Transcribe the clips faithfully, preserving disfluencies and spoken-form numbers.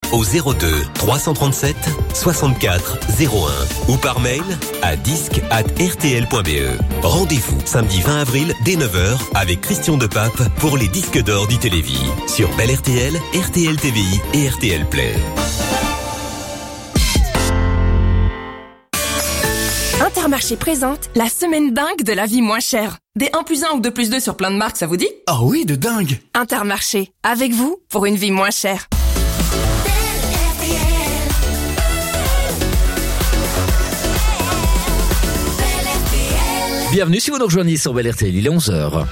au zéro deux trois cent trente-sept soixante-quatre zéro un ou par mail à disque arobase r t l point b e. Rendez-vous samedi vingt avril dès neuf heures avec Christian Depape pour les disques d'or du Télévis sur Bel R T L, R T L T V I et R T L Play. Intermarché présente la semaine dingue de la vie moins chère. Des un plus un ou deux plus deux sur plein de marques, ça vous dit ? Ah oui, de dingue. Intermarché, avec vous pour une vie moins chère. Bienvenue si vous nous rejoignez sur Bel R T L, il est onze heures.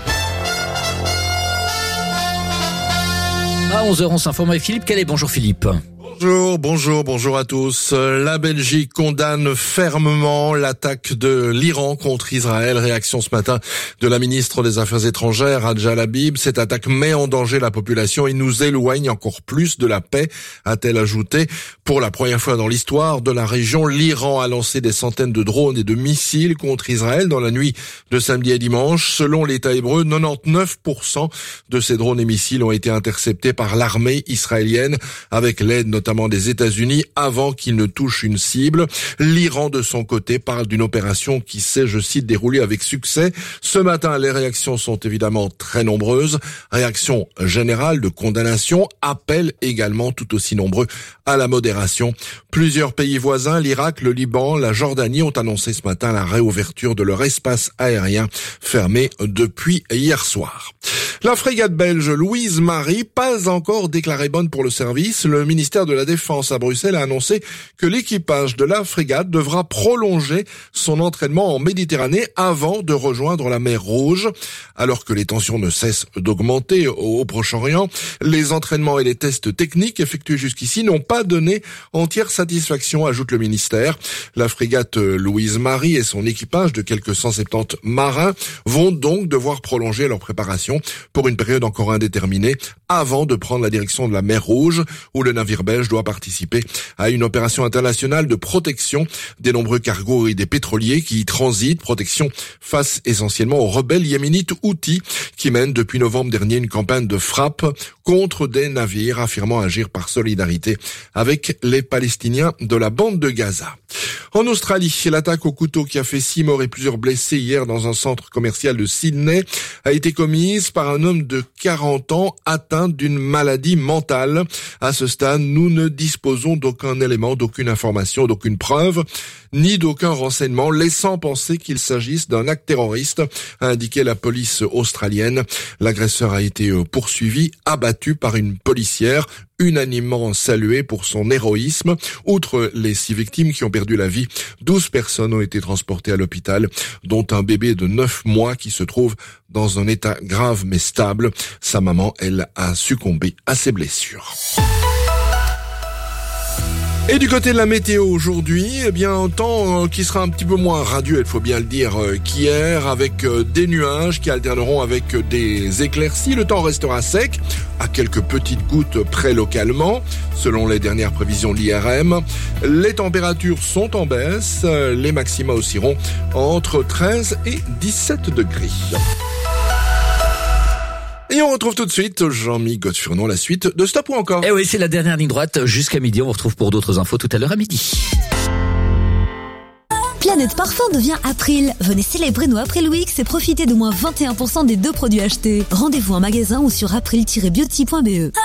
À onze heures, on s'informe avec Philippe Calais. Bonjour Philippe. Bonjour, bonjour, bonjour à tous. La Belgique condamne fermement l'attaque de l'Iran contre Israël. Réaction ce matin de la ministre des Affaires étrangères, Hadja Labib. Cette attaque met en danger la population et nous éloigne encore plus de la paix, a-t-elle ajouté. Pour la première fois dans l'histoire de la région, l'Iran a lancé des centaines de drones et de missiles contre Israël dans la nuit de samedi à dimanche. Selon l'État hébreu, quatre-vingt-dix-neuf pour cent de ces drones et missiles ont été interceptés par l'armée israélienne avec l'aide notamment notamment des États-Unis, avant qu'ils ne touchent une cible. L'Iran, de son côté, parle d'une opération qui s'est, je cite, déroulée avec succès. Ce matin, les réactions sont évidemment très nombreuses. Réactions générales de condamnation, appels également tout aussi nombreux à la modération. Plusieurs pays voisins, l'Irak, le Liban, la Jordanie, ont annoncé ce matin la réouverture de leur espace aérien fermé depuis hier soir. La frégate belge Louise Marie, pas encore déclarée bonne pour le service. Le ministère de la Défense à Bruxelles a annoncé que l'équipage de la frégate devra prolonger son entraînement en Méditerranée avant de rejoindre la mer Rouge. Alors que les tensions ne cessent d'augmenter au Proche-Orient, les entraînements et les tests techniques effectués jusqu'ici n'ont pas donné entière satisfaction, ajoute le ministère. La frégate Louise Marie et son équipage de quelques cent soixante-dix marins vont donc devoir prolonger leur préparation pour une période encore indéterminée avant de prendre la direction de la mer Rouge, où le navire belge doit participer à une opération internationale de protection des nombreux cargos et des pétroliers qui y transitent, protection face essentiellement aux rebelles yéménites Houthis qui mènent depuis novembre dernier une campagne de frappe contre des navires affirmant agir par solidarité avec les Palestiniens de la bande de Gaza. En Australie, l'attaque au couteau qui a fait six morts et plusieurs blessés hier dans un centre commercial de Sydney a été commise par un homme de quarante ans atteint d'une maladie mentale. À ce stade, nous ne disposons d'aucun élément, d'aucune information, d'aucune preuve, ni d'aucun renseignement laissant penser qu'il s'agisse d'un acte terroriste, a indiqué la police australienne. L'agresseur a été poursuivi, abattu par une policière, unanimement salué pour son héroïsme. Outre les six victimes qui ont perdu la vie, douze personnes ont été transportées à l'hôpital, dont un bébé de neuf mois qui se trouve dans un état grave mais stable. Sa maman, elle, a succombé à ses blessures. Et du côté de la météo aujourd'hui, eh bien, un temps euh, qui sera un petit peu moins radieux, il faut bien le dire, euh, qu'hier, avec euh, des nuages qui alterneront avec euh, des éclaircies. Le temps restera sec, à quelques petites gouttes près localement, selon les dernières prévisions de l'I R M. Les températures sont en baisse, euh, les maxima oscilleront entre treize et dix-sept degrés. Et on retrouve tout de suite Jean-Mi Godefurnon, la suite de Stop ou encore. Eh oui, c'est la dernière ligne droite jusqu'à midi. On vous retrouve pour d'autres infos tout à l'heure à midi. Planète Parfum devient April. Venez célébrer nos April Weeks et profitez de moins vingt et un pour cent des deux produits achetés. Rendez-vous en magasin ou sur april tiret beauty point b e.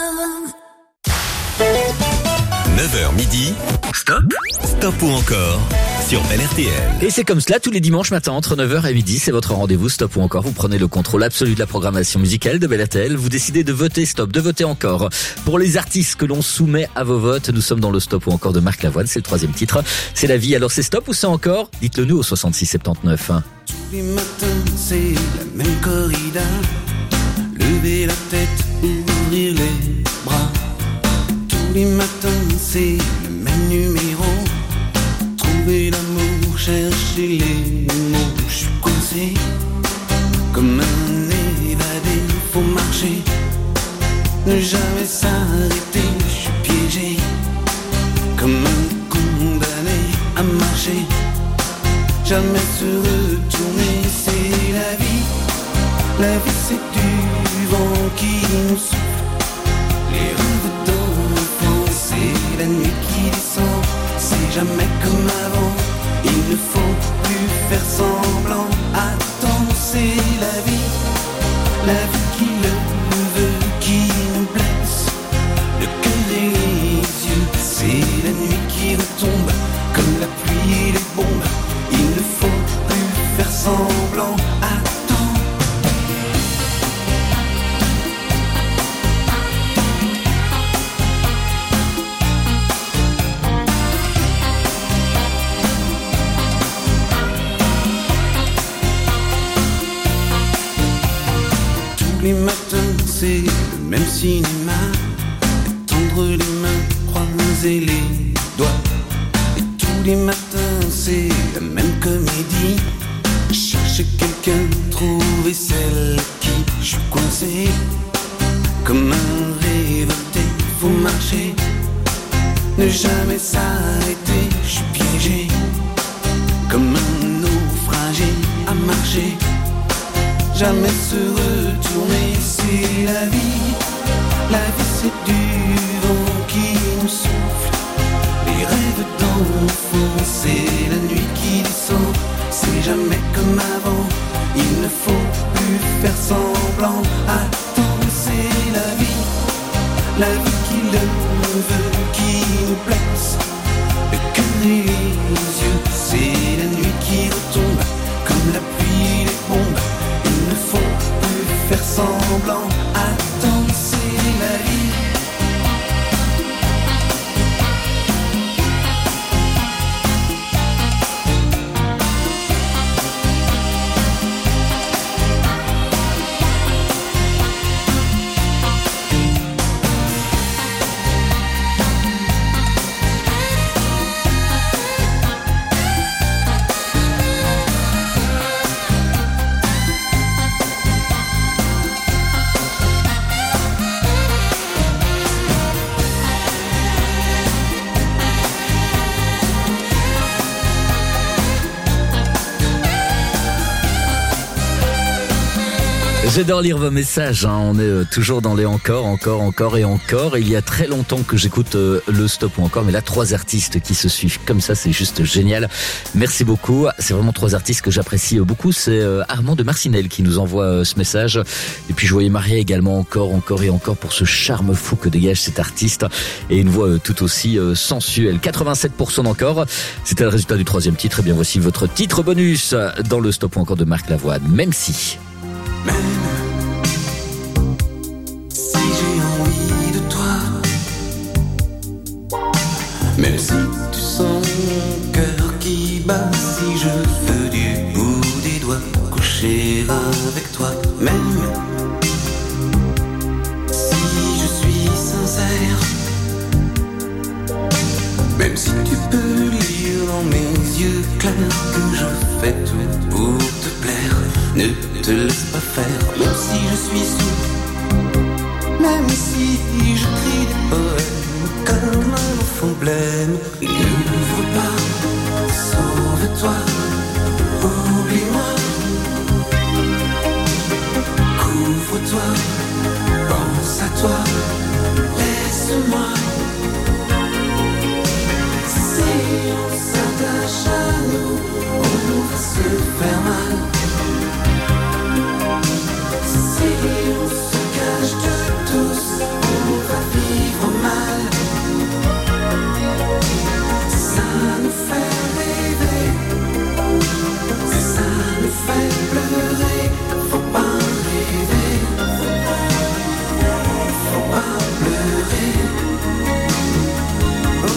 neuf heures midi. Stop. Stop ou encore sur Bel R T L. Et c'est comme cela tous les dimanches matins entre neuf heures et midi, c'est votre rendez-vous Stop ou encore. Vous prenez le contrôle absolu de la programmation musicale de Bel R T L. Vous décidez de voter Stop, de voter encore. Pour les artistes que l'on soumet à vos votes, nous sommes dans le Stop ou encore de Marc Lavoine. C'est le troisième titre. C'est la vie. Alors c'est Stop ou c'est encore? Dites-le nous au soixante-six soixante-dix-neuf. Tous les matins, c'est la même corrida. Lever la tête, ouvrir les bras. Tous les matins, c'est le même numéro. Trouver l'amour, chercher les mots. Je suis coincé comme un évadé. Faut marcher, ne jamais s'arrêter. Je suis piégé comme un condamné à marcher. Jamais se retourner, c'est la vie. La vie, c'est du vent qui nous souffle. Les rêves d'enfance jamais comme avant. Il ne faut plus faire semblant. Attends, c'est la vie, la vie qui le veut, qui nous blesse le cœur et les yeux. C'est la nuit qui retombe comme la pluie et les bombes. Il ne faut plus faire semblant. Attends. Tous les matins c'est le même cinéma. Tendre les mains, croiser les doigts. Et tous les matins c'est la même comédie. Chercher quelqu'un, trouver celle qui je suis coincé. Comme un révolté, faut marcher. Ne jamais s'arrêter, je suis piégé. Comme un naufragé à marcher. Jamais se retourner, c'est la vie. La vie c'est du vent qui nous souffle. Les rêves d'enfants, c'est la nuit qui descend. C'est jamais comme avant. Il ne faut plus faire semblant. Attends, c'est la vie. La vie qui le veut, qui nous blesse le cœur et les yeux. C'est la nuit qui retombe comme la pluie et les bombes. Il ne faut plus faire semblant. Attends, c'est la vie. J'adore lire vos messages, hein. On est euh, toujours dans les encore, encore, encore et encore. Et il y a très longtemps que j'écoute euh, le stop ou encore, mais là, trois artistes qui se suivent comme ça, c'est juste génial. Merci beaucoup. C'est vraiment trois artistes que j'apprécie beaucoup. C'est euh, Armand de Marcinelle qui nous envoie euh, ce message. Et puis je voyais Maria également, encore, encore et encore pour ce charme fou que dégage cet artiste. Et une voix euh, tout aussi euh, sensuelle. quatre-vingt-sept pour cent d'encore. C'était le résultat du troisième titre. Et bien voici votre titre bonus dans le stop ou encore de Marc Lavoine. Même si... Même si j'ai envie de toi, même si tu sens mon cœur qui bat, si je veux du bout des doigts coucher avec toi, même si je suis sincère, même si tu peux lire dans mes yeux clairs que je fais tout pour te plaire. Ne te laisse pas faire, même si je suis sourd, même si je crie des poèmes comme un enfant blême. N'ouvre pas, sauve-toi, oublie-moi, couvre-toi, pense à toi, laisse-moi. Si on s'attache à nous, on va se faire mal. Si on se cache de tous, on va vivre mal. Ça nous fait rêver, ça nous fait pleurer. Faut pas rêver, faut pas pleurer. Oh.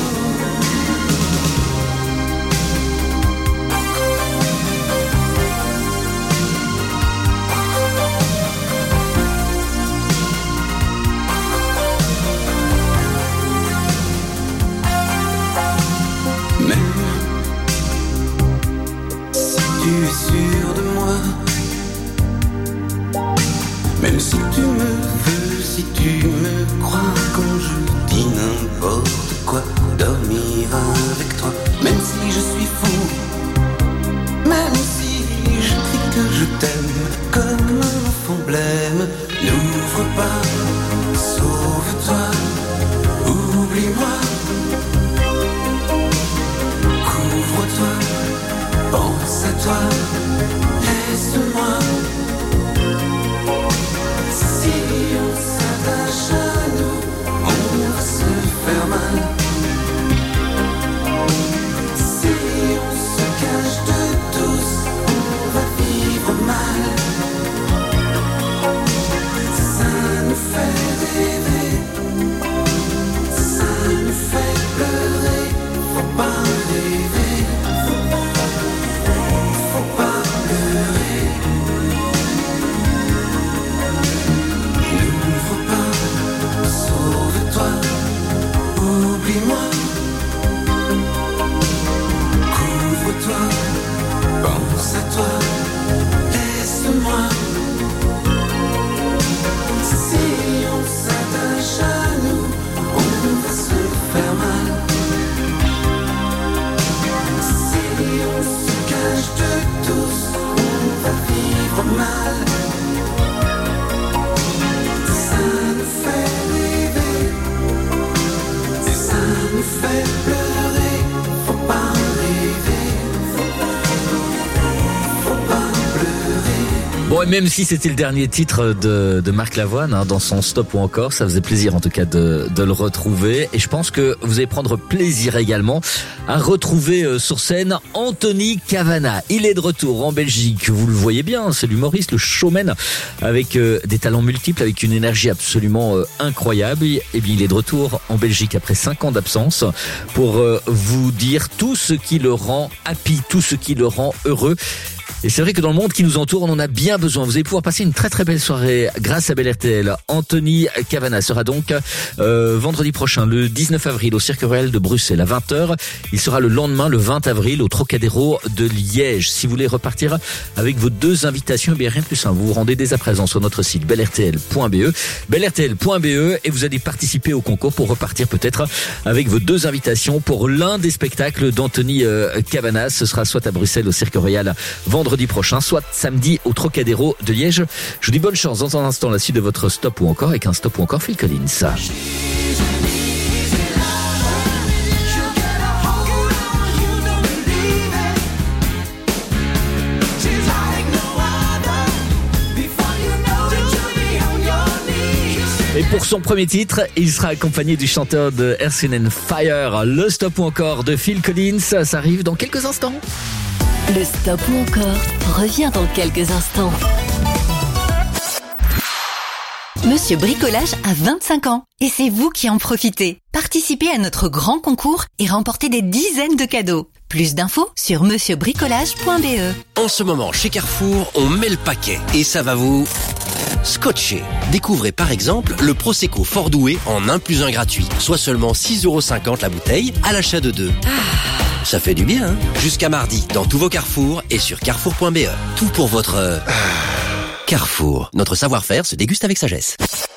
Même si tu me veux, si tu me crois, quand je dis n'importe quoi, dormir avec toi. Même si je suis fou, même si je crie que je t'aime, comme un enfant blême. N'ouvre pas, sauve-toi, oublie-moi. oublie-moi. Couvre-toi, pense à toi, laisse-moi. Si on s'attache à nous, on va se faire mal. Si on se cache de tous, on va vivre mal. Ça nous fait rêver, ça nous fait pleurer. Faut pas rêver, faut pas pleurer. Bon, et même si c'était le dernier titre de, de Marc Lavoine, hein, dans son Stop ou encore, ça faisait plaisir en tout cas de, de le retrouver. Et je pense que vous allez prendre plaisir également à retrouver euh, sur scène Anthony Cavana. Il est de retour en Belgique, vous le voyez bien, c'est l'humoriste, le showman, avec euh, des talents multiples, avec une énergie absolument euh, incroyable. Et bien, il est de retour en Belgique après cinq ans d'absence pour euh, vous dire tout ce qui le rend happy, tout ce qui le rend heureux. Et c'est vrai que dans le monde qui nous entoure, on en a bien besoin. Vous allez pouvoir passer une très très belle soirée grâce à Bel R T L. Anthony Cavana sera donc euh, vendredi prochain, le dix-neuf avril, au Cirque Royal de Bruxelles à vingt heures. Il sera le lendemain, le vingt avril, au Trocadéro de Liège. Si vous voulez repartir avec vos deux invitations, eh bien rien de plus simple. Vous vous rendez dès à présent sur notre site bel r t l point b e, bel r t l point b e, et vous allez participer au concours pour repartir peut-être avec vos deux invitations pour l'un des spectacles d'Anthony euh, Cavana. Ce sera soit à Bruxelles au Cirque Royal vendredi prochain, soit samedi au Trocadéro de Liège. Je vous dis bonne chance dans un instant, la suite de votre Stop ou encore avec un Stop ou encore Phil Collins. Et pour son premier titre, il sera accompagné du chanteur de Earth, Wind and Fire. Le Stop ou encore de Phil Collins, ça arrive dans quelques instants. Le Stop ou encore revient dans quelques instants. Monsieur Bricolage a vingt-cinq ans et c'est vous qui en profitez. Participez à notre grand concours et remportez des dizaines de cadeaux. Plus d'infos sur monsieur bricolage point b e. En ce moment, chez Carrefour, on met le paquet et ça va vous scotcher. Découvrez par exemple le Prosecco Fort Doué en un plus un gratuit, soit seulement six euros cinquante la bouteille à l'achat de deux. Ah, ça fait du bien, hein. Jusqu'à mardi, dans tous vos Carrefour et sur carrefour point b e. Tout pour votre euh, Carrefour. Notre savoir-faire se déguste avec sagesse.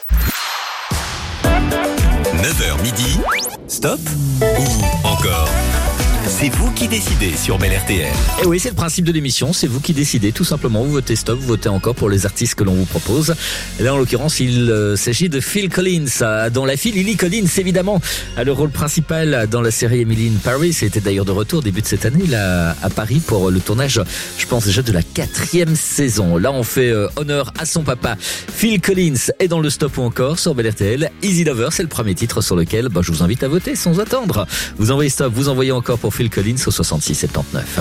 neuf heures midi, Stop ou encore? C'est vous qui décidez sur Bel R T L. Et oui, c'est le principe de l'émission, c'est vous qui décidez, tout simplement. Vous votez Stop, vous votez encore pour les artistes que l'on vous propose. Et là, en l'occurrence, il euh, s'agit de Phil Collins. Dans la file, Lily Collins, évidemment, a le rôle principal dans la série Emily in Paris. Il était d'ailleurs de retour début de cette année, là, à Paris, pour le tournage, je pense déjà, de la quatrième saison. Là, on fait euh, honneur à son papa. Phil Collins est dans le Stop ou encore sur Bel R T L. Easy Lover, c'est le premier titre sur lequel bah, je vous invite à voter sans attendre. Vous envoyez Stop, vous envoyez encore pour Phil Collins au soixante-six soixante-dix-neuf.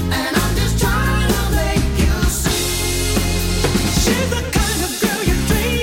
She's the kind of girl you dream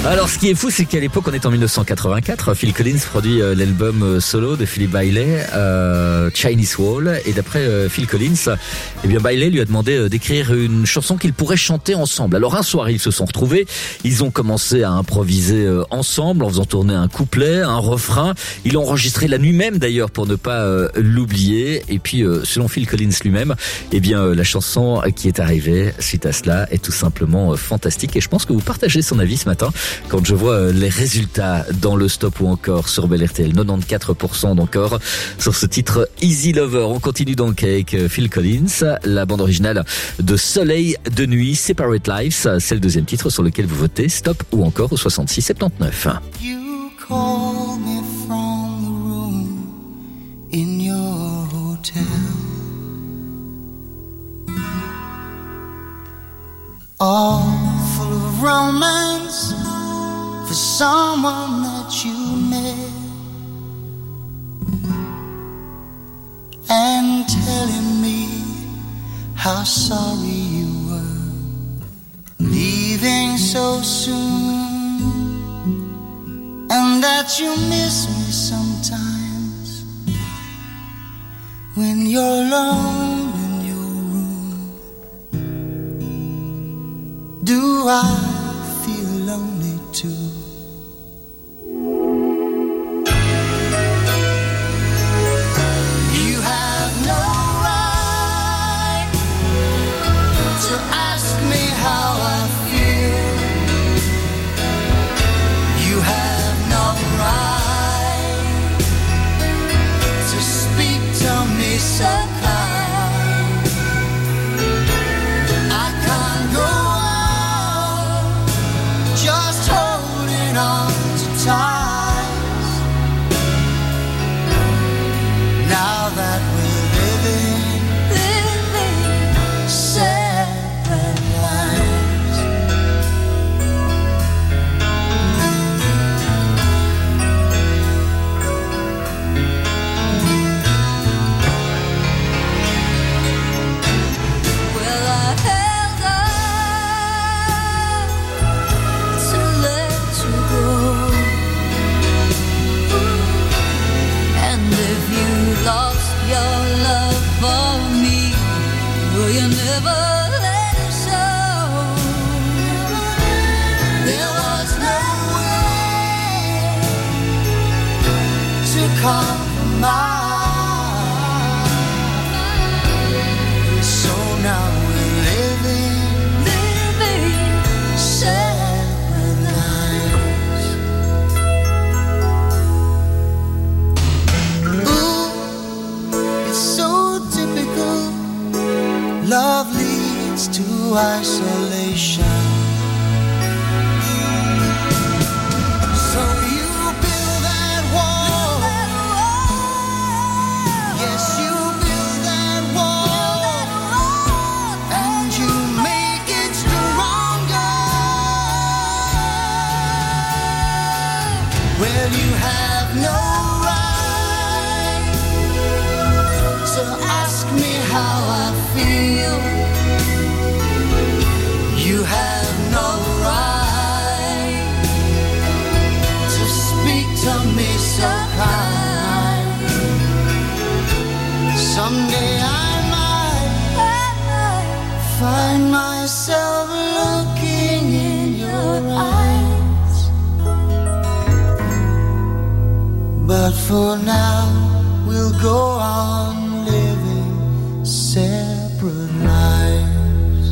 Alors, ce qui est fou, c'est qu'à l'époque, on est en dix-neuf cent quatre-vingt-quatre, Phil Collins produit euh, l'album euh, solo de Philip Bailey, euh, Chinese Wall, et d'après euh, Phil Collins, eh bien Bailey lui a demandé euh, d'écrire une chanson qu'ils pourraient chanter ensemble. Alors un soir, ils se sont retrouvés, ils ont commencé à improviser euh, ensemble en faisant tourner un couplet, un refrain. Ils l'ont enregistré la nuit même d'ailleurs pour ne pas euh, l'oublier. Et puis, euh, selon Phil Collins lui-même, eh bien euh, la chanson qui est arrivée suite à cela est tout simplement euh, fantastique. Et je pense que vous partagez son avis ce matin. Quand je vois les résultats dans le stop ou encore sur Bel R T L, quatre-vingt-quatorze pour cent d'encore sur ce titre Easy Lover. On continue donc avec Phil Collins, la bande originale de Soleil de nuit, Separate Lives, c'est le deuxième titre sur lequel vous votez stop ou encore au soixante-six soixante-dix-neuf. You call me from the room in your hotel. All full of romance for someone that you met, and telling me how sorry you were leaving so soon, and that you miss me sometimes when you're alone in your room. Do I feel lonely too? You have no right to ask me how I feel. You have no right to speak to me so kind. I can't go on just holding on to ties. Now that we're living, living separate lives. Well, I held on to let you go, and if you lost your love for me, will you never let it show? There was no way to compromise, so now we're living, living separate lives. Ooh, it's so typical. Love leads to isolation. So you build that wall. Yes, you build that wall, and you make it stronger. Well, you have no right to ask me how I feel. You have no right to speak to me so kind. Someday I might find myself looking in your eyes, but for now we'll go on living separate lives.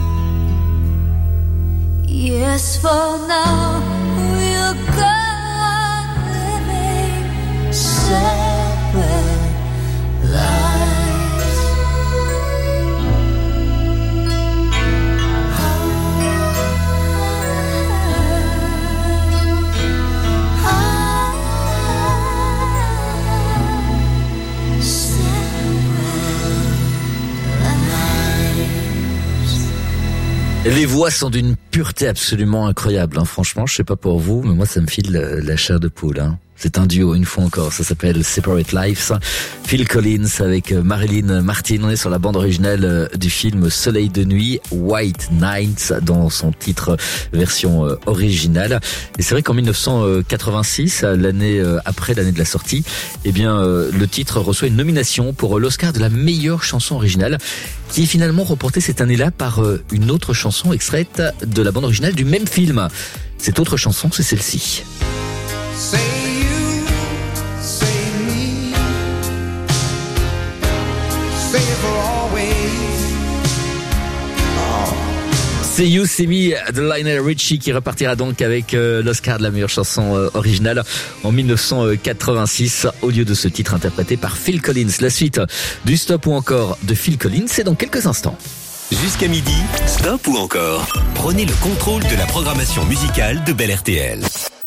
Yes, for now we'll go on living separate lives. Les voix sont d'une pureté absolument incroyable, hein. Franchement, je sais pas pour vous, mais moi ça me file la, la chair de poule, hein. C'est un duo, une fois encore, ça s'appelle Separate Lives. Phil Collins avec Marilyn Martin, on est sur la bande originale du film Soleil de nuit, White Nights, dans son titre version originale. Et c'est vrai qu'en dix-neuf cent quatre-vingt-six, l'année après l'année de la sortie, eh bien, le titre reçoit une nomination pour l'Oscar de la meilleure chanson originale, qui est finalement remportée cette année-là par une autre chanson extraite de la bande originale du même film. Cette autre chanson, c'est celle-ci. C'est You, C'est Me de Lionel Richie qui repartira donc avec euh, l'Oscar de la meilleure chanson euh, originale en dix-neuf cent quatre-vingt-six au lieu de ce titre interprété par Phil Collins. La suite du Stop ou encore de Phil Collins, c'est dans quelques instants. Jusqu'à midi, Stop ou encore. Prenez le contrôle de la programmation musicale de Bel R T L.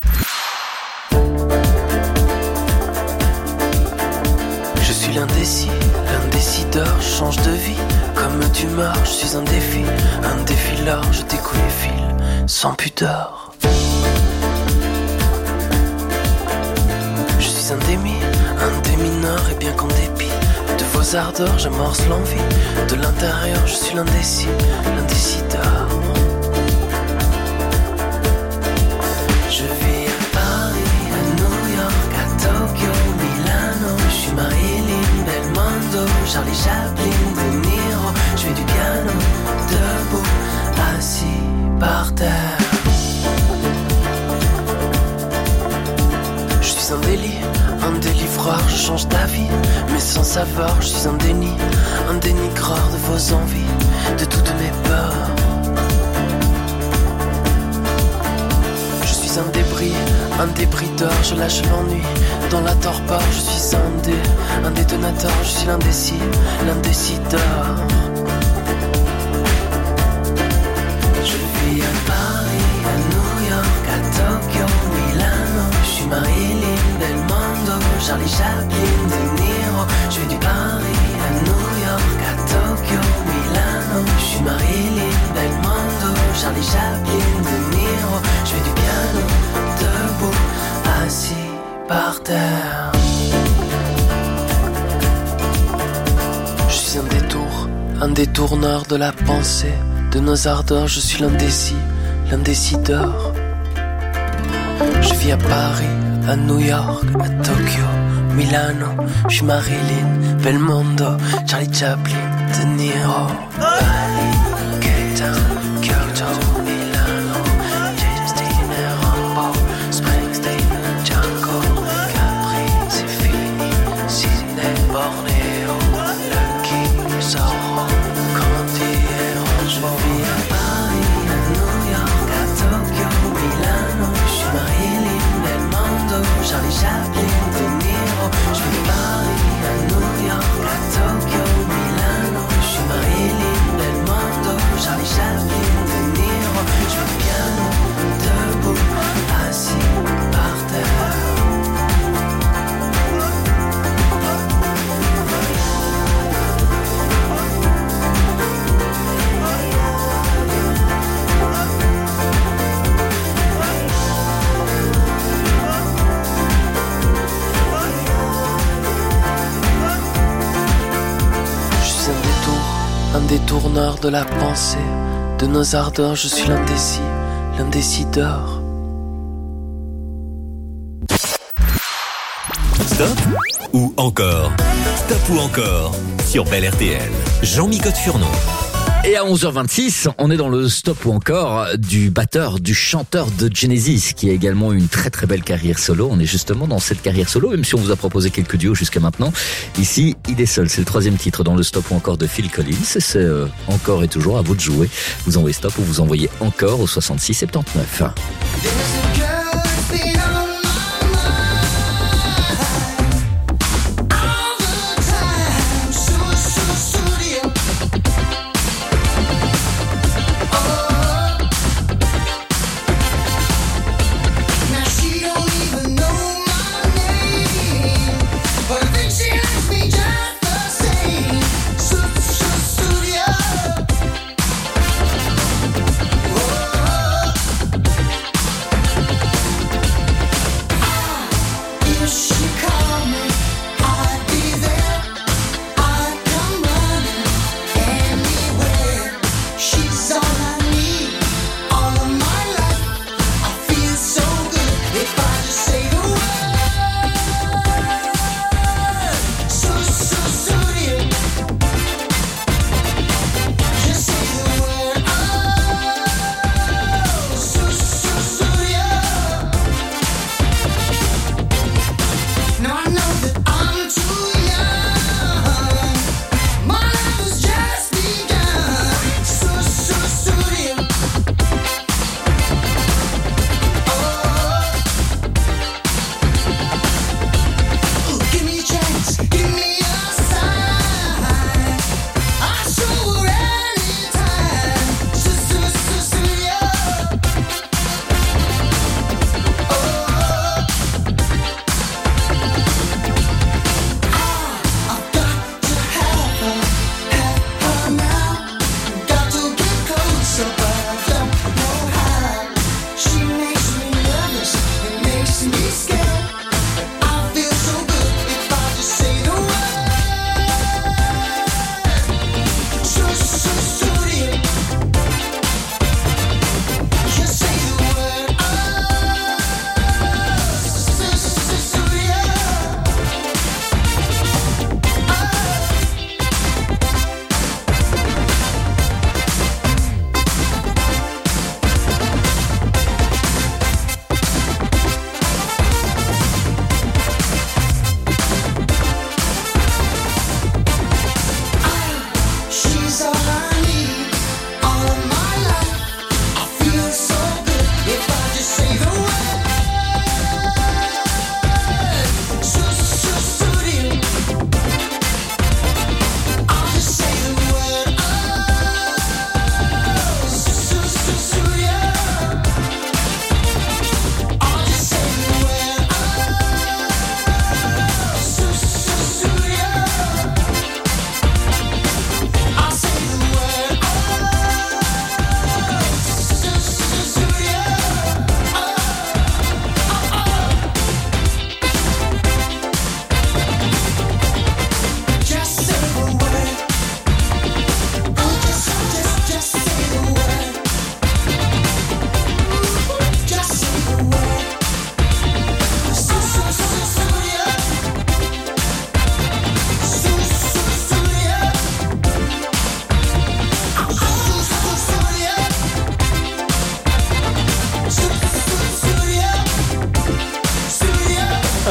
Je suis l'indécis, l'indécideur, je change de vie. Comme d'humeur, je suis un défi, un défileur, je découle les fils, sans pudeur. Je suis un démi, un démineur, et bien qu'en dépit de vos ardeurs, j'amorce l'envie. De l'intérieur, je suis l'indécis, l'indécideur. Je vis à Paris, à New York, à Tokyo, Milano. Je suis Marilyn Belmondo, Charlie Chaplin, De Niro. Je fais du piano, debout, assis par terre. Je suis un délit, un délivreur, je change d'avis, mais sans saveur, je suis un déni, un dénigreur de vos envies, de toutes mes peurs. Je suis un débris, un débrideur, je lâche l'ennui dans la torpeur, je suis un dé, un détonateur, je suis l'indécis, l'indécideur. Je vis à Paris, à New York, à Tokyo, Milano. Je suis Marilyn Belmondo, Charlie Chaplin, De Niro. Je fais du Paris à New York, à Tokyo, Milano. Je suis Marilyn Belmondo, Charlie Chaplin, De Niro. Je fais du piano, debout, assis par terre. Je suis un détour, un détourneur de la pensée, de nos ardeurs, je suis l'indécis, l'indécideur. Je vis à Paris, à New York, à Tokyo, Milano. Je suis Marilyn Belmondo, Charlie Chaplin, De Niro. Bali, Cape Town, Kyoto, Milano. James Dean et Rambo, Springsteen, Django, Capri, c'est fini, Sydney, Bornéo, le King, Zorro, Candy et Rancho. Je vis à Paris, à New York, à Tokyo, Milano. Je suis Marilyn Belmondo, Charlie Chaplin, De Niro. Je vis à Paris, à New York, à Tokyo, Milano. Je suis Marilyn Belmondo, Charlie Chaplin, De Niro. Je fais du piano, debout, assis par terre. Un détourneur de la pensée, de nos ardeurs, je suis l'indécis, l'indécideur. Stop ou encore. Stop ou encore sur Bel R T L. Jean-Michel Furnon. Et à onze heures vingt-six, on est dans le Stop ou encore du batteur, du chanteur de Genesis, qui a également une très très belle carrière solo. On est justement dans cette carrière solo, même si on vous a proposé quelques duos jusqu'à maintenant. Ici, il est seul. C'est le troisième titre dans le Stop ou encore de Phil Collins. C'est euh, encore et toujours à vous de jouer. Vous envoyez Stop ou vous envoyez encore au soixante-six soixante-dix-neuf.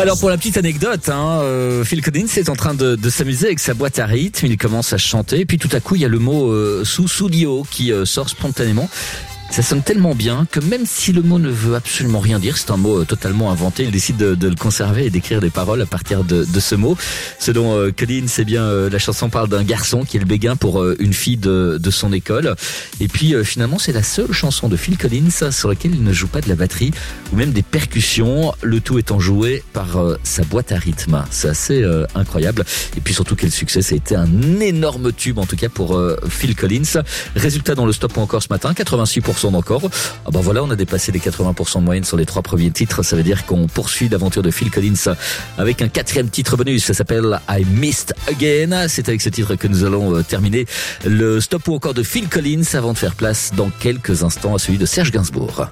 Alors pour la petite anecdote, hein, euh, Phil Collins est en train de, de s'amuser avec sa boîte à rythme, il commence à chanter, et puis tout à coup il y a le mot euh, Sussudio qui euh, sort spontanément. Ça sonne tellement bien que même si le mot ne veut absolument rien dire, c'est un mot euh, totalement inventé, il décide de, de le conserver et d'écrire des paroles à partir de, de ce mot. Selon euh, Collins, c'est bien euh, la chanson parle d'un garçon qui est le béguin pour euh, une fille de, de son école. Et puis euh, finalement, c'est la seule chanson de Phil Collins sur laquelle il ne joue pas de la batterie ou même des percussions, le tout étant joué par euh, sa boîte à rythme. C'est assez euh, incroyable. Et puis surtout quel succès, ça a été un énorme tube en tout cas pour euh, Phil Collins. Résultat dans le stop ou encore ce matin, quatre-vingt-six pour cent encore. Ah ben voilà, on a dépassé les quatre-vingts pour cent de moyenne sur les trois premiers titres. Ça veut dire qu'on poursuit l'aventure de Phil Collins avec un quatrième titre bonus. Ça s'appelle I Missed Again. C'est avec ce titre que nous allons euh, terminer le stop ou encore de Phil Collins avant de faire place dans quelques instants à celui de Serge Gainsbourg.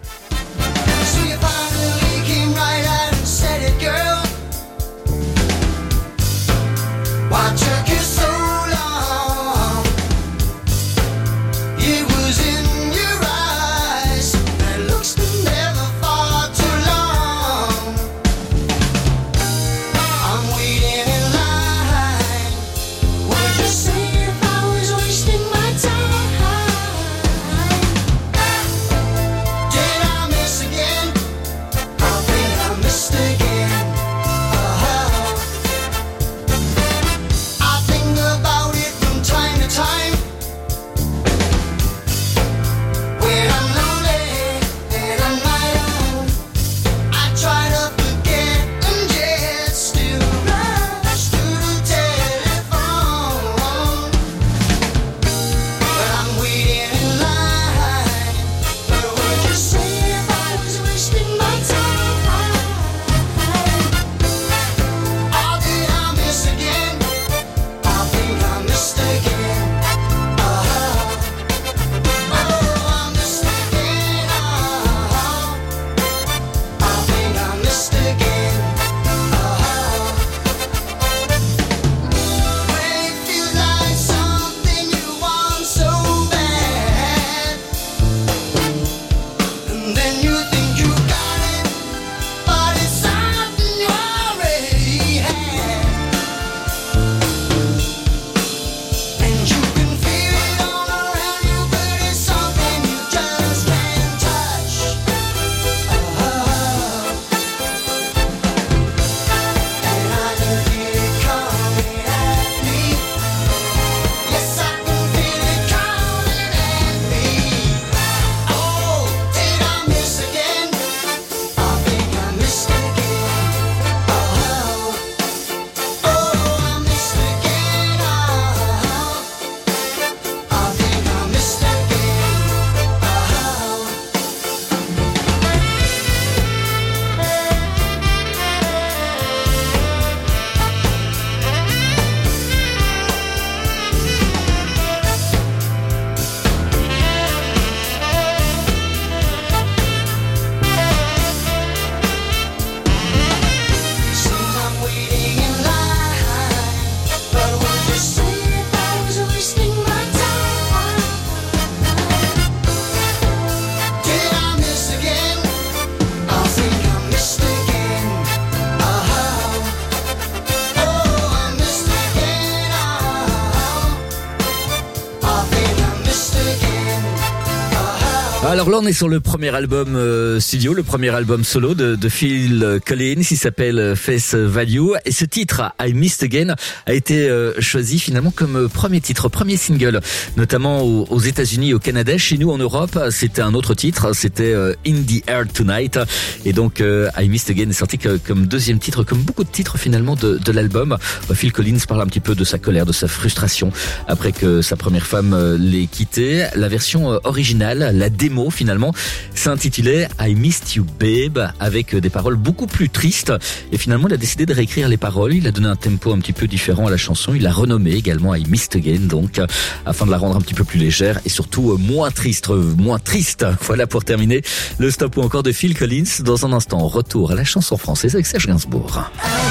Alors là, on est sur le premier album euh, studio, le premier album solo de, de Phil Collins. Il s'appelle Face Value. Et ce titre, I Missed Again, a été euh, choisi finalement comme premier titre, premier single, notamment aux, aux États-Unis, au Canada. Chez nous, en Europe, c'était un autre titre. C'était euh, In the Air Tonight. Et donc, euh, I Missed Again est sorti que, comme deuxième titre, comme beaucoup de titres finalement de, de l'album. Phil Collins parle un petit peu de sa colère, de sa frustration après que sa première femme euh, l'ait quitté. La version euh, originale, la démo, finalement, s'intitulait I Missed You Babe, avec des paroles beaucoup plus tristes. Et finalement, il a décidé de réécrire les paroles. Il a donné un tempo un petit peu différent à la chanson. Il l'a renommée également I Missed Again, donc, afin de la rendre un petit peu plus légère et surtout moins triste, moins triste. Voilà pour terminer le stop ou encore de Phil Collins. Dans un instant, retour à la chanson française avec Serge Gainsbourg.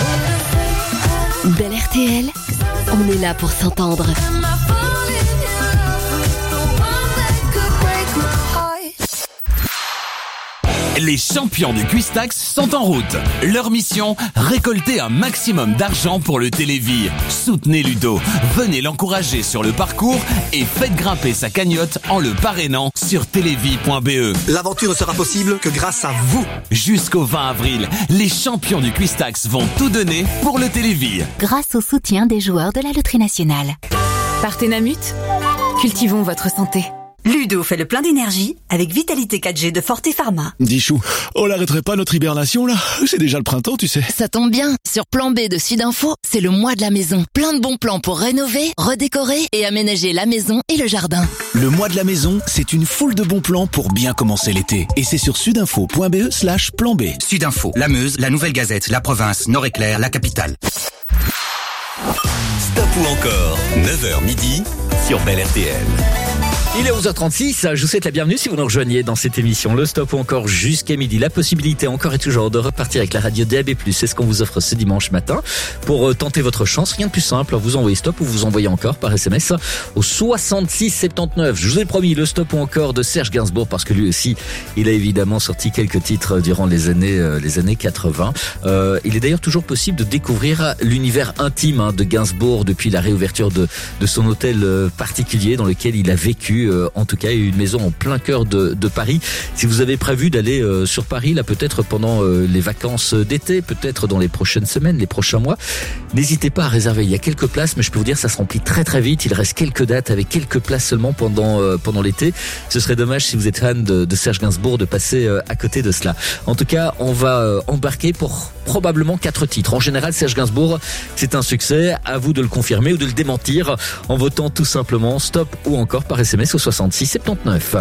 Belle R T L, on est là pour s'entendre. Les champions du Cuistax sont en route. Leur mission, récolter un maximum d'argent pour le Télévis. Soutenez Ludo, venez l'encourager sur le parcours et faites grimper sa cagnotte en le parrainant sur télévis point b e. L'aventure ne sera possible que grâce à vous. Jusqu'au vingt avril, les champions du Cuistax vont tout donner pour le Télévis. Grâce au soutien des joueurs de la Loterie Nationale. Partenamut, cultivons votre santé. Ludo fait le plein d'énergie avec Vitalité quatre G de Forte Pharma. Dichou, on l'arrêterait pas notre hibernation là? C'est déjà le printemps, tu sais. Ça tombe bien, sur Plan B de Sudinfo, c'est le mois de la maison. Plein de bons plans pour rénover, redécorer et aménager la maison et le jardin. Le mois de la maison, c'est une foule de bons plans pour bien commencer l'été. Et c'est sur sudinfo point b e slash plan B. Sudinfo, la Meuse, la Nouvelle Gazette, la Province, Nord-Éclair, la Capitale. Stop ou encore, neuf heures midi sur Belle R T L. Il est onze heures trente-six, je vous souhaite la bienvenue si vous nous rejoignez dans cette émission. Le Stop ou encore jusqu'à midi. La possibilité encore et toujours de repartir avec la radio D A B plus, c'est ce qu'on vous offre ce dimanche matin. Pour tenter votre chance, rien de plus simple, vous envoyez Stop ou vous envoyez encore par S M S au soixante-six soixante-dix-neuf. Je vous ai promis le Stop ou encore de Serge Gainsbourg parce que lui aussi, il a évidemment sorti quelques titres durant les années euh, les années quatre-vingts. Euh, il est d'ailleurs toujours possible de découvrir l'univers intime hein, de Gainsbourg depuis la réouverture de, de son hôtel euh, particulier dans lequel il a vécu. Euh, en tout cas, une maison en plein cœur de, de Paris. Si vous avez prévu d'aller euh, sur Paris, là peut-être pendant euh, les vacances d'été, peut-être dans les prochaines semaines, les prochains mois, n'hésitez pas à réserver. Il y a quelques places, mais je peux vous dire, ça se remplit très très vite. Il reste quelques dates avec quelques places seulement pendant euh, pendant l'été. Ce serait dommage si vous êtes fan de, de Serge Gainsbourg de passer euh, à côté de cela. En tout cas, on va euh, embarquer pour probablement quatre titres. En général, Serge Gainsbourg, c'est un succès. À vous de le confirmer ou de le démentir en votant tout simplement Stop ou encore par S M S au soixante-six soixante-dix-neuf.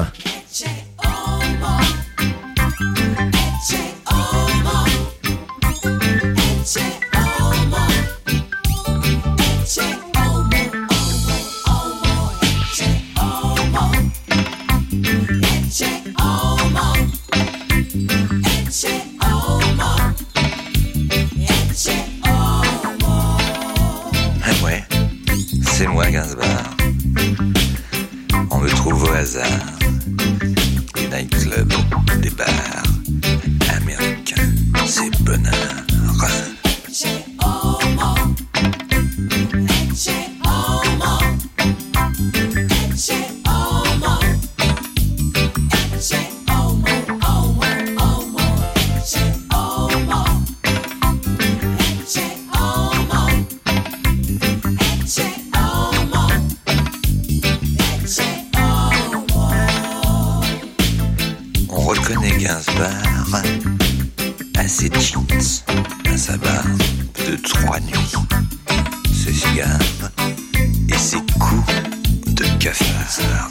Ouais, c'est moi Gainsbourg. On me trouve au hasard. Des nightclubs, des bars américains, c'est bonheur. Gainsbourg à ses jeans, à sa barbe de trois nuits, ses cigares et ses coups de cafard.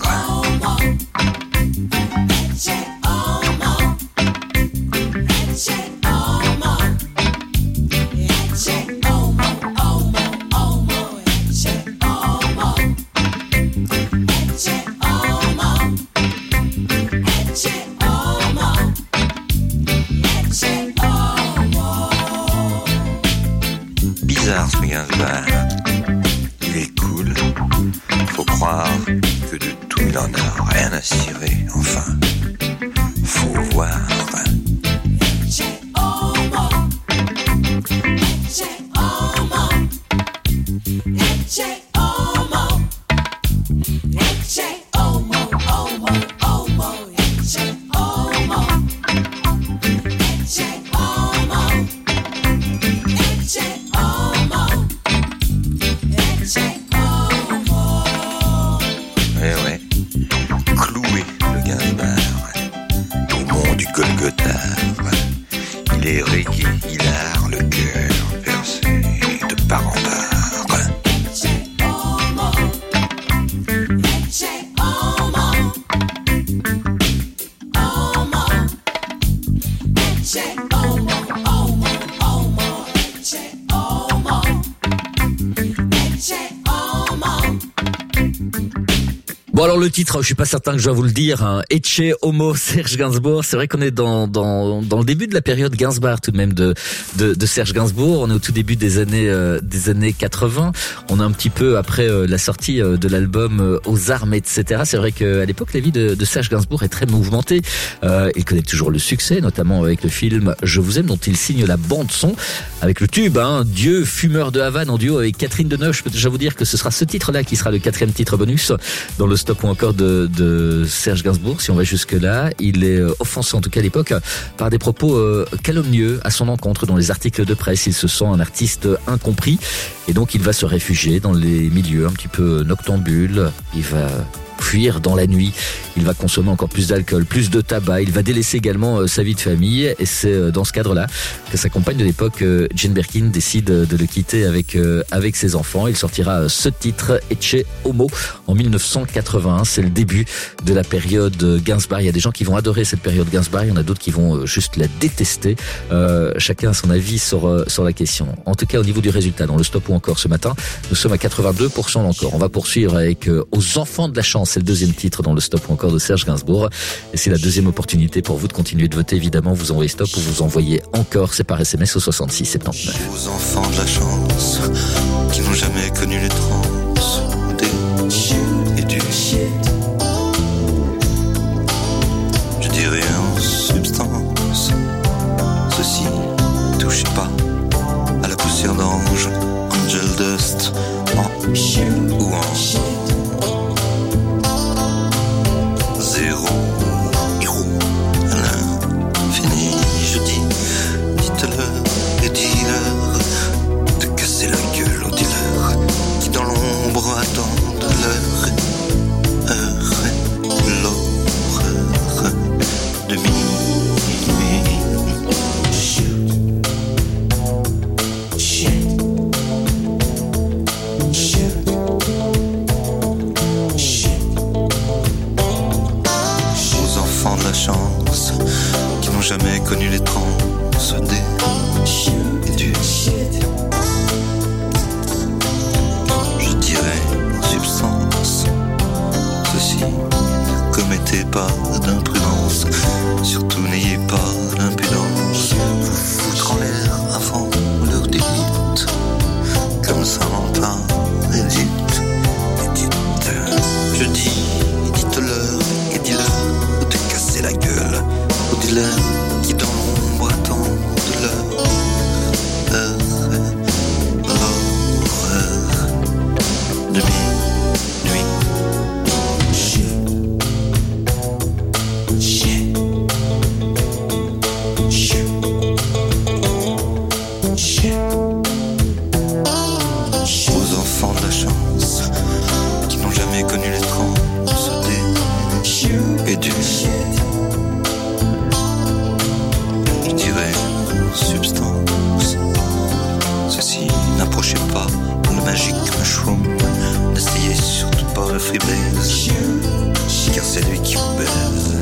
Bizarre ce Gainsbourg, il est cool, faut croire que de tout il en a rien à cirer, enfin, faut voir. Golgotha. Bon alors le titre, je suis pas certain que je dois vous le dire, hein. Ecce Homo, Serge Gainsbourg. C'est vrai qu'on est dans dans dans le début de la période Gainsbourg tout de même de de, de Serge Gainsbourg. On est au tout début des années euh, des années quatre-vingts. On est un petit peu après euh, la sortie euh, de l'album euh, Aux armes, et cetera. C'est vrai qu'à l'époque la vie de, de Serge Gainsbourg est très mouvementée. Euh, il connaît toujours le succès, notamment avec le film Je vous aime, dont il signe la bande son avec le tube, hein, Dieu fumeur de Havane, en duo avec Catherine Deneuve. Je peux déjà vous dire que ce sera ce titre-là qui sera le quatrième titre bonus dans le stop ou encore de, de Serge Gainsbourg. Si on va jusque-là, il est offensé, en tout cas à l'époque, par des propos euh, calomnieux à son encontre dans les articles de presse. Il se sent un artiste incompris et donc il va se réfugier dans les milieux un petit peu noctambules. Il va fuir dans la nuit, il va consommer encore plus d'alcool, plus de tabac, il va délaisser également euh, sa vie de famille, et c'est euh, dans ce cadre-là que sa compagne de l'époque, euh, Jane Birkin, décide de le quitter avec euh, avec ses enfants. Il sortira euh, ce titre, Ecce Homo, en mille neuf cent quatre-vingt-un. C'est le début de la période Gainsbourg. Il y a des gens qui vont adorer cette période Gainsbourg, il y en a d'autres qui vont euh, juste la détester. Euh, chacun a son avis sur euh, sur la question. En tout cas, au niveau du résultat, dans le stop ou encore ce matin, nous sommes à quatre-vingt-deux pour cent encore. On va poursuivre avec euh, Aux enfants de la chance. C'est le deuxième titre dans le stop ou encore de Serge Gainsbourg. Et c'est la deuxième opportunité pour vous de continuer de voter. Évidemment, vous envoyez stop ou vous envoyez encore. C'est par S M S au soixante-six soixante-neuf. Aux enfants de la chance qui n'ont jamais connu les trans des et du je dirais en substance, ceci touchez pas à la poussière d'ange, angel dust en ou en zéro, héros, à l'infini. Je dis, dites-leur et dis-leur de casser la gueule aux dealers qui dans l'ombre attendent leur heure, l'horreur de minuit. Chance, qui n'ont jamais connu les trans des et du je dirais en substance, ceci ne commettez pas d'imprudence, surtout n'ayez pas l'impudence vous foutre en l'air avant l'heure des hits, comme ça en parle et dites, et dites, je dis, dites-leur et dis-leur de casser la gueule aux dealers qui dans l'ombre attendent leur heure, l'horreur de minuit. Aux enfants de la chance qui n'ont jamais connu les trans des et du je dirais substance, ceci n'approchez pas le magique mushroom, n'essayez surtout pas le freebase car c'est lui qui vous baise,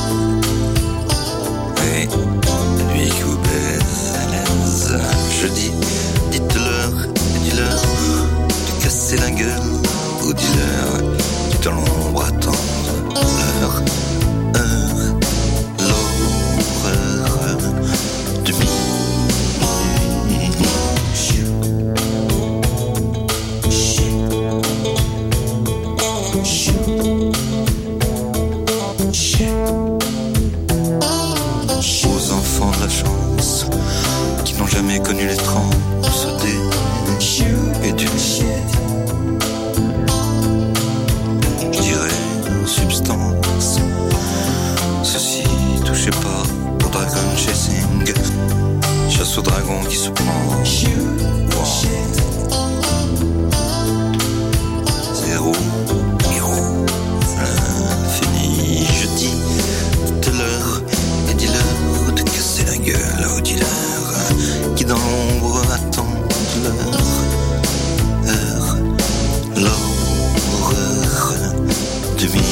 oui, lui qui vous baise à l'aise. Je dis, dites-leur et dis-leur de casser la gueule aux dealers qui dans l'ombre attendent leur heure, l'horreur de minuit. Aux enfants de la chance qui n'ont jamais connu les trans des et du je dirais en substance, ceci touchez pas au dragon chasing, chasse au dragon qui se prend wow. Zéro, héros, l'infini. Je dis, dites-leur et dis-leur de casser la gueule aux dealers qui dans l'ombre attendent leur heure, l'horreur de minuit.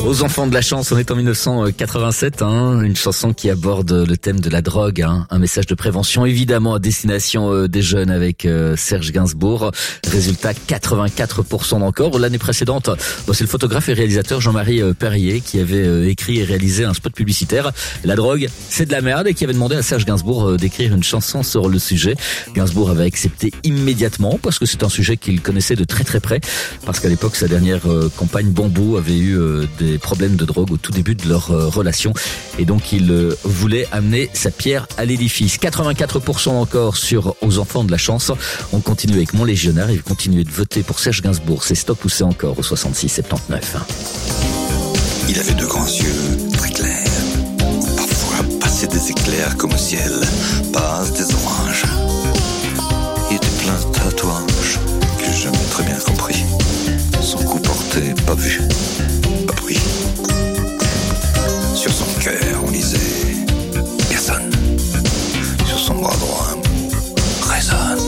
Aux enfants de la chance, on est en mille neuf cent quatre-vingt-sept, hein, une chanson qui aborde le thème de la drogue, hein, un message de prévention évidemment à destination euh, des jeunes avec euh, Serge Gainsbourg. Résultat, quatre-vingt-quatre pour cent d'encore. L'année précédente, bon, c'est le photographe et réalisateur Jean-Marie euh, Perrier qui avait euh, écrit et réalisé un spot publicitaire. La drogue, c'est de la merde, et qui avait demandé à Serge Gainsbourg euh, d'écrire une chanson sur le sujet. Gainsbourg avait accepté immédiatement parce que c'est un sujet qu'il connaissait de très très près, parce qu'à l'époque sa dernière euh, compagne Bambou avait eu euh, des problèmes de drogue au tout début de leur euh, relation, et donc il euh, voulait amener sa pierre à l'édifice. quatre-vingt-quatre pour cent encore sur Aux enfants de la chance. On continue avec Mon Légionnaire, et vous continuez de voter pour Serge Gainsbourg. C'est Stop ou c'est encore au soixante-six soixante-dix-neuf. Il avait de grands yeux très clairs, parfois passaient des éclairs comme au ciel passent des orages. Il était plein de tatouages que j'ai jamais très bien compris. Son cou porté, pas vu, pas pris. Sur son cœur on lisait personne. Sur son bras droit résonne.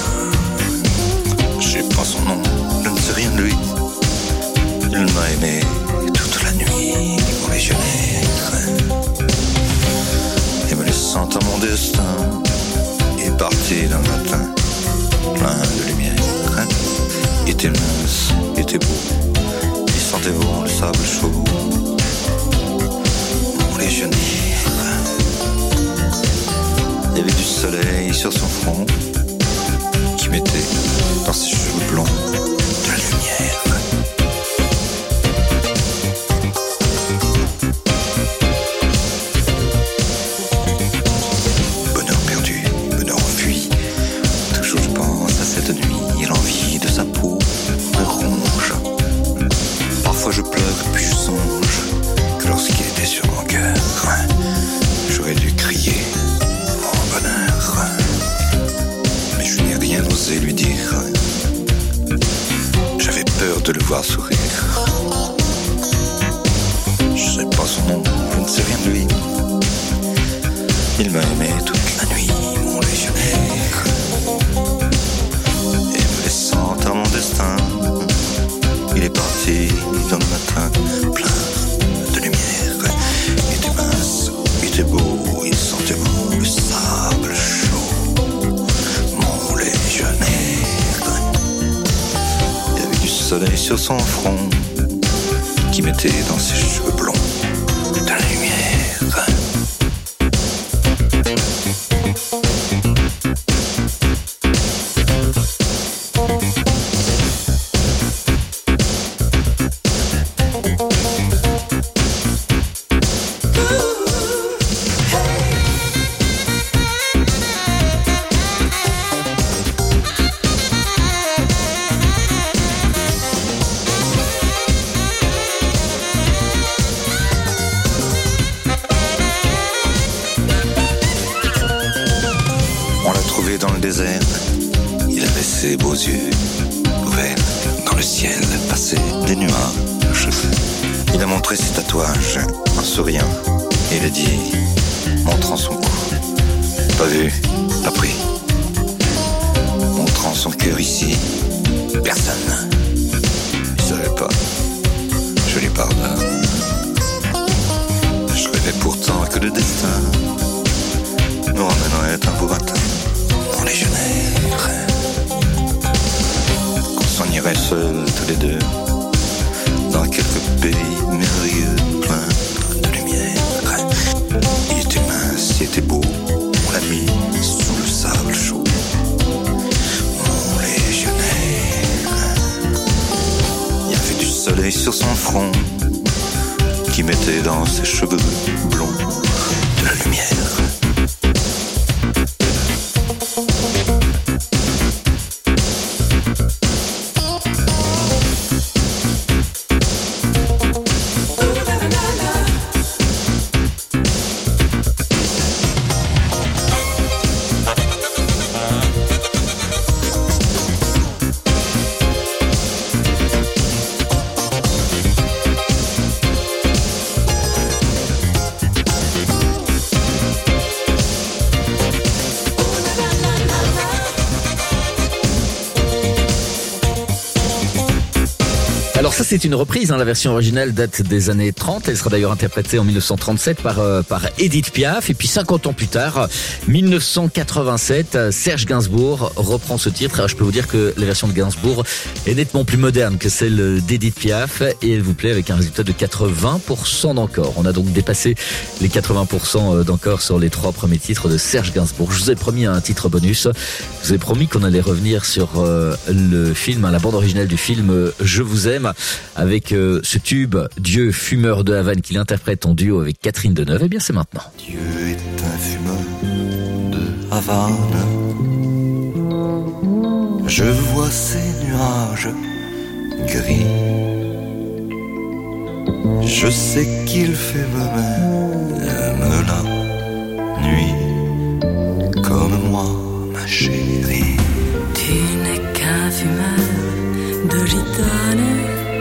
Je sais pas son nom, je ne sais rien de lui. Il m'a aimé toute la nuit, mon légionnaire. Et me laissant à mon destin, il est parti d'un matin plein de lumière. Il était mince, il était beau, il sentait bon le sable chaud. Mon légionnaire. Il y avait du soleil sur son front qui mettait dans ses cheveux blonds de la lumière. Bonheur perdu, bonheur enfui. Toujours je pense à cette nuit et l'envie de sa peau me ronge. Parfois je pleure puis je songe que lorsqu'il était sur mon cœur, j'aurais dû crier mon bonheur. Mais je n'ai rien osé lui dire. J'avais peur de le voir sourire. Je sais pas son nom, je ne sais rien de lui. Il m'a aimé toute la nuit, mon légionnaire. Et me laissant à mon destin, il est parti dans le matin plein de lumière. Il était mince, il était beau, il sentait bon le sable chaud. Mon légionnaire. Il y avait du soleil sur son front qui mettait dans ses cheveux blonds de la lumière. Dans le désert, il avait ses beaux yeux ouverts. Dans le ciel passaient des nuages. Il a montré ses tatouages en souriant. Et il a dit, montrant son cou, pas vu, pas pris. Montrant son cœur ici, personne. Il savait pas, je lui pardonne. Je rêvais pourtant que le destin nous ramènerait un beau matin. Mon légionnaire, qu'on s'en irait seuls tous les deux dans quelques pays merveilleux pleins de lumière. Il était mince, il était beau, on l'a mis sous le sable chaud. Mon légionnaire. Il y avait du soleil sur son front qui mettait dans ses cheveux blonds de la lumière. c'est une reprise, hein, la version originale date des années trente, elle sera d'ailleurs interprétée en dix-neuf cent trente-sept par, euh, par Edith Piaf, et puis cinquante ans plus tard, dix-neuf cent quatre-vingt-sept, Serge Gainsbourg reprend ce titre. Alors je peux vous dire que la version de Gainsbourg est nettement plus moderne que celle d'Edith Piaf, et elle vous plaît avec un résultat de quatre-vingts pour cent d'encore. On a donc dépassé les quatre-vingts pour cent d'encore sur les trois premiers titres de Serge Gainsbourg. Je vous ai promis un titre bonus, je vous ai promis qu'on allait revenir sur euh, le film, hein, la bande originale du film euh, Je vous aime, avec euh, ce tube Dieu fumeur de Havane qu'il interprète en duo avec Catherine Deneuve. Et bien c'est maintenant. Dieu est un fumeur de Havane. Je vois ces nuages gris. Je sais qu'il fait même la nuit comme moi, ma chérie. Tu n'es qu'un fumeur de gitane.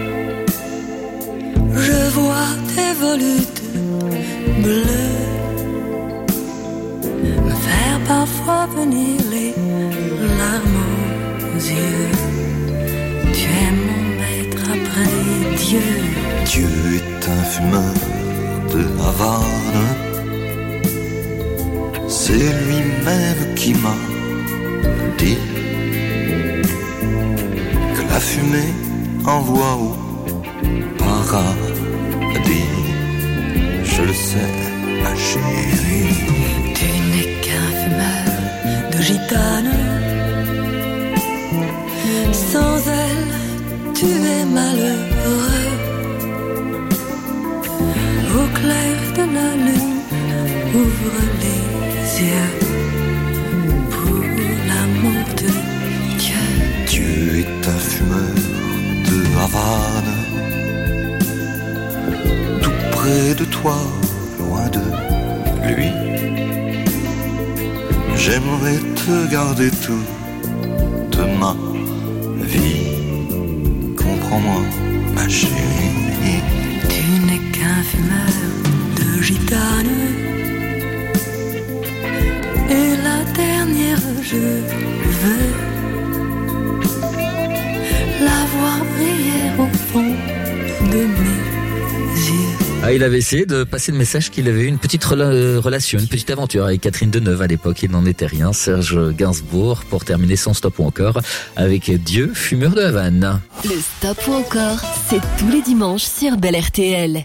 Je vois tes volutes bleues me faire parfois venir les larmes aux yeux. Tu es mon maître après Dieu. Dieu est un fumeur de Havane. C'est lui-même qui m'a dit que la fumée envoie au paradis. Je le sais, ma chérie. Tu n'es qu'un fumeur de gitane. Sans elle, tu es malheureux. Au clair de la lune, ouvre les yeux pour l'amour de Dieu. Dieu est un fumeur de Havane. Tout près de toi, loin de lui. J'aimerais te garder toute ma vie. Comprends-moi, ma chérie. Tu n'es qu'un fumeur de gitane. Et la dernière, je veux la voir briller au fond de mes yeux. Ah, il avait essayé de passer le message qu'il avait eu une petite rela- relation, une petite aventure avec Catherine Deneuve à l'époque. Il n'en était rien. Serge Gainsbourg, pour terminer son stop ou encore, avec Dieu, fumeur de Havane. Le stop ou encore, c'est tous les dimanches sur Bel R T L.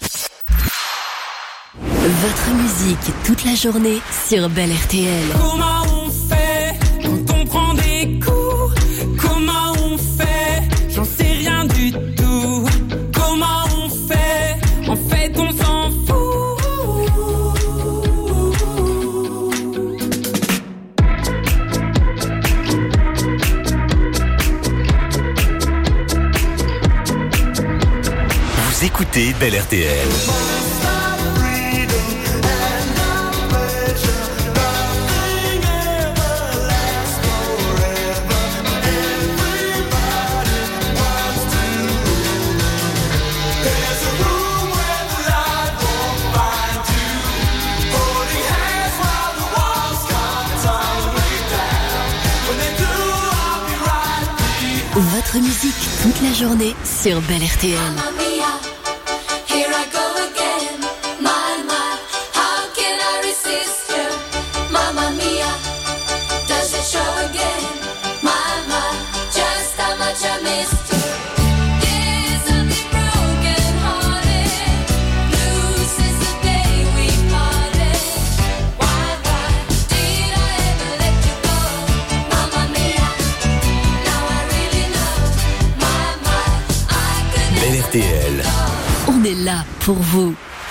Votre musique toute la journée sur Bel R T L. Comment on fait quand on prend des coups? Comment on fait? J'en sais rien du tout. Comment on fait? En fait, on s'en fout. Vous écoutez Bel R T L. Votre musique toute la journée sur Bel R T L. Here I go again, my, my, how can I resist you? Mamma mia, does it show again? My, my, just how much I missed you. There's something broken hearted, blue since the day we parted. Why, why did I ever let you go? Mamma mia, now I really know. My, my, I could Bel R T L. On est là pour vous.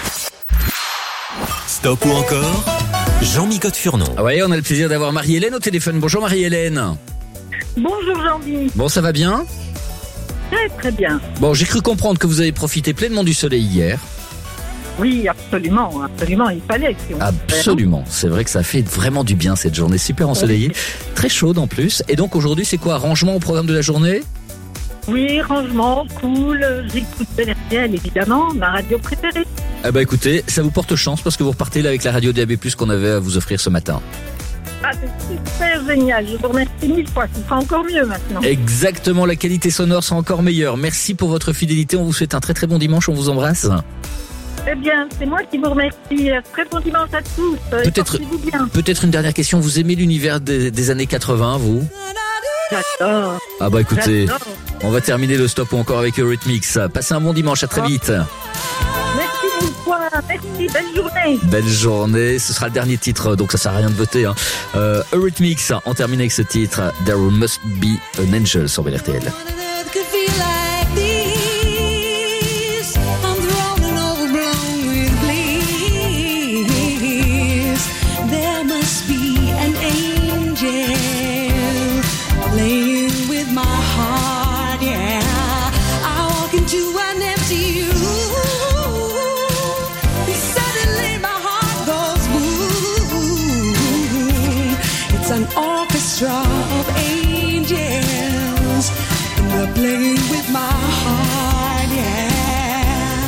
Stop ou encore Jean-Michel Furnon. Ah ouais, on a le plaisir d'avoir Marie-Hélène au téléphone. Bonjour Marie-Hélène. Bonjour Jean-Mi. Bon, ça va bien? Très très bien. Bon, j'ai cru comprendre que vous avez profité pleinement du soleil hier. Oui, absolument, absolument, il fallait. Si on Absolument, c'est vrai que ça fait vraiment du bien cette journée super ensoleillée, très chaude en plus. Et donc aujourd'hui, c'est quoi? Rangement au programme de la journée? Oui, rangement, cool, j'écoute Bel R T L évidemment, ma radio préférée. Eh ben écoutez, ça vous porte chance parce que vous repartez là avec la radio D A B plus, qu'on avait à vous offrir ce matin. Ah, c'est super génial. Je vous remercie mille fois. Ce sera encore mieux maintenant. Exactement, la qualité sonore sera encore meilleure. Merci pour votre fidélité. On vous souhaite un très très bon dimanche. On vous embrasse. Eh bien, c'est moi qui vous remercie. Très bon dimanche à tous. Peut-être, bien. peut-être une dernière question. Vous aimez l'univers des, des années quatre-vingts, vous? J'adore. Ah bah écoutez, J'adore. on va terminer le stop ou encore avec Eurythmics. Passez un bon dimanche, à très vite. Merci mille fois. Merci. Belle journée. Belle journée, ce sera le dernier titre, donc ça sert à rien de voter. Hein. Euh, Eurythmics, on termine avec ce titre, There Must Be an Angel sur B L R T L. Orchestra of angels, and they're playing with my heart, yeah.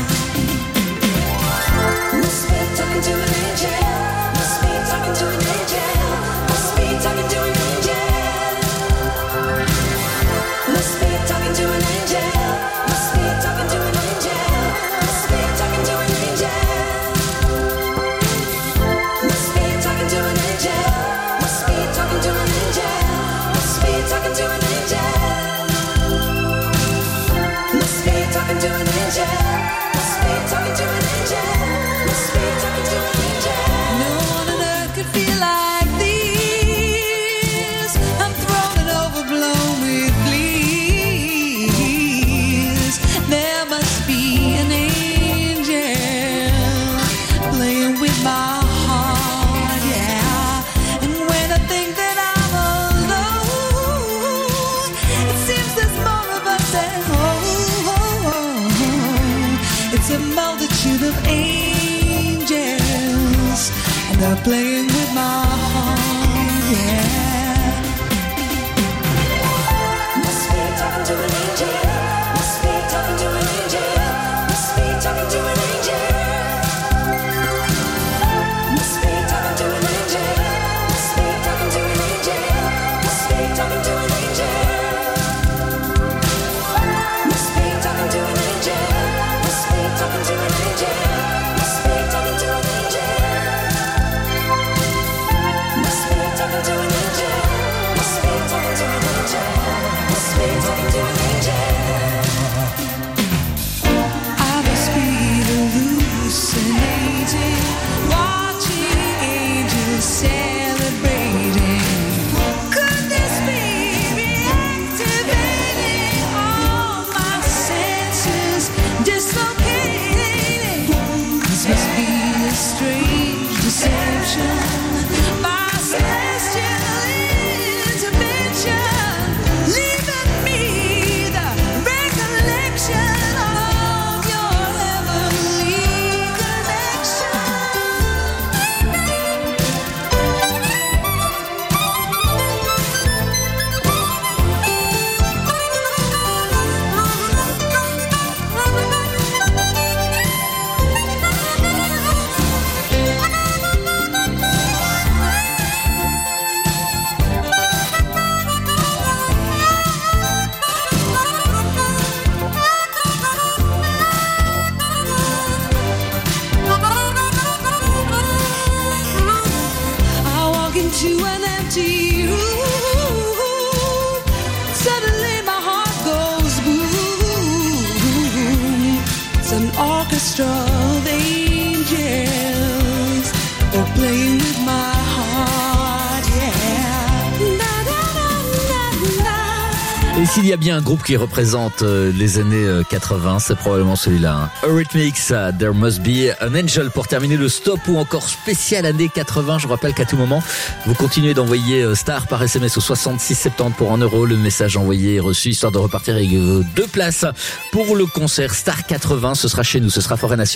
Must be talking to an angel. Must be talking to an angel. Must be talking to an angel. Must be talking to an angel. Must be talking to an angel. Must be talking to an angel. Must be talking to an angel. Talking to an angel, must be talking to an angel. Must be talking to an angel, must be talking to an angel, must be talking to an angel. No one on earth could feel like this. I'm thrown and overblown with bliss. There must be an angel playing with my heart, yeah. And when I think that I'm alone, it seems there's more of us at home. It's a multitude of angels, and they're playing with my heart, yeah. Must be talking to an angel. Must be talking to an angel. Must be talking to an angel. Must be talking to an angel. Must be talking to an angel. Must be talking to an angel. Must be talking to an angel. Must be talking to an angel. Must be talking to an angel. Must be talking to an angel. Must be talking to an angel. Must be talking to an angel. I must be hallucinating, watching angels celebrating. Could this be reactivating all my senses, dislocating? This must be a strange deception, my celestial intervention, leaving me the recollection of your heavenly connection. I walk into an empty room. Suddenly my heart goes boom. It's an orchestra of angels. They're playing with my heart, yeah. Na, na, na, na, na. Et s'il y a bien un groupe qui représente euh, les années euh, quatre-vingts, c'est probablement celui-là. Hein. Eurythmics, uh, There Must Be an Angel pour terminer le stop ou encore spécial années quatre-vingts. Je vous rappelle qu'à tout moment, vous continuez d'envoyer euh, Star par S M S au soixante-six soixante-dix pour un euro. Le message envoyé et reçu, histoire de repartir avec euh, deux places pour le concert Star quatre-vingts. Ce sera chez nous, ce sera Forêt Nationale.